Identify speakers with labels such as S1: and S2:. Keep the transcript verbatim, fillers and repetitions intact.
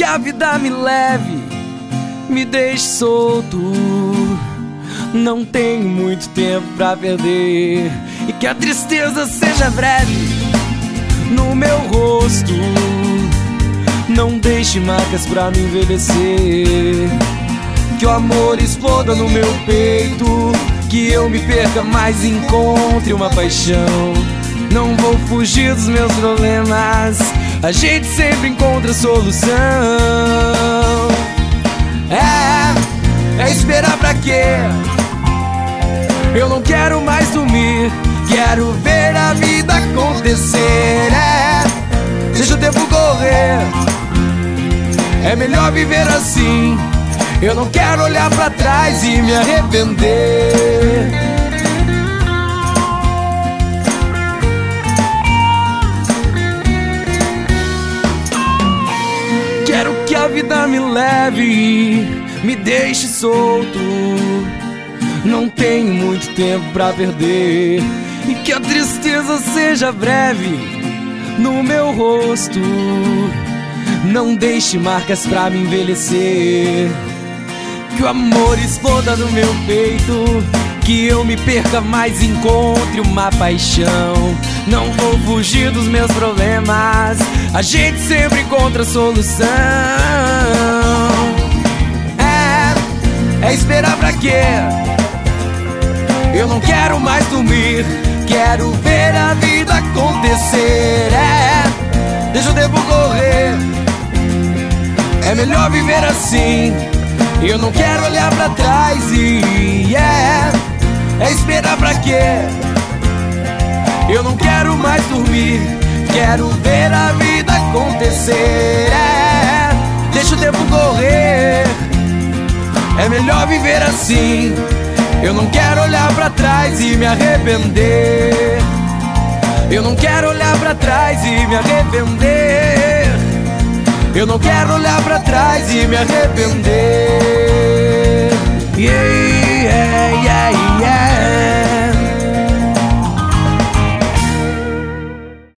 S1: a vida me leve, me deixe solto. Não tenho muito tempo pra perder, e que a tristeza seja breve no meu rosto. Não deixe marcas pra me envelhecer, que o amor exploda no meu peito, que eu me perca, mas encontre uma paixão. Não vou fugir dos meus problemas, a gente sempre encontra solução. É, é esperar pra quê? Eu não quero mais dormir, quero ver a vida acontecer. É, deixa o tempo correr, é melhor viver assim. Eu não quero olhar pra trás e me arrepender. Quero que a vida me leve, me deixe solto. Não tenho muito tempo pra perder, e que a tristeza seja breve no meu rosto. Não deixe marcas pra me envelhecer, que o amor exploda no meu peito, que eu me perca, mas encontre uma paixão. Não vou fugir dos meus problemas, a gente sempre encontra solução. É, é esperar pra quê? Eu não quero mais dormir, quero ver a vida acontecer. É, deixa o tempo correr, é melhor viver assim. Eu não quero olhar pra trás e yeah, é esperar pra quê? Eu não quero mais dormir, quero ver a vida acontecer. É, deixa o tempo correr, é melhor viver assim. Eu não quero olhar pra trás e me arrepender. Eu não quero olhar pra trás e me arrepender. Eu não quero olhar pra trás e me arrepender. Yeah.